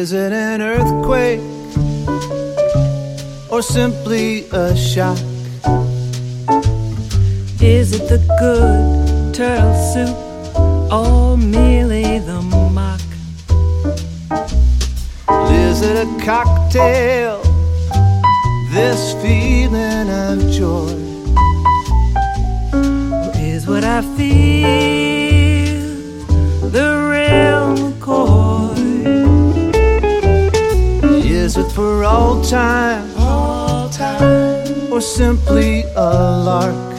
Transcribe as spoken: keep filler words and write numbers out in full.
Is it an earthquake or simply a shock? Is it the good turtle soup or merely the mock? Is it a cocktail, this feeling of joy? Or is what I feel the real McCoy? Is it for all time, All time, or simply a lark?